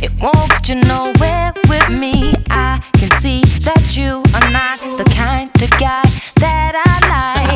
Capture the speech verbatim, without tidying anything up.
It won't get you nowhere with me. I can see that you are not the kind of guy that I like.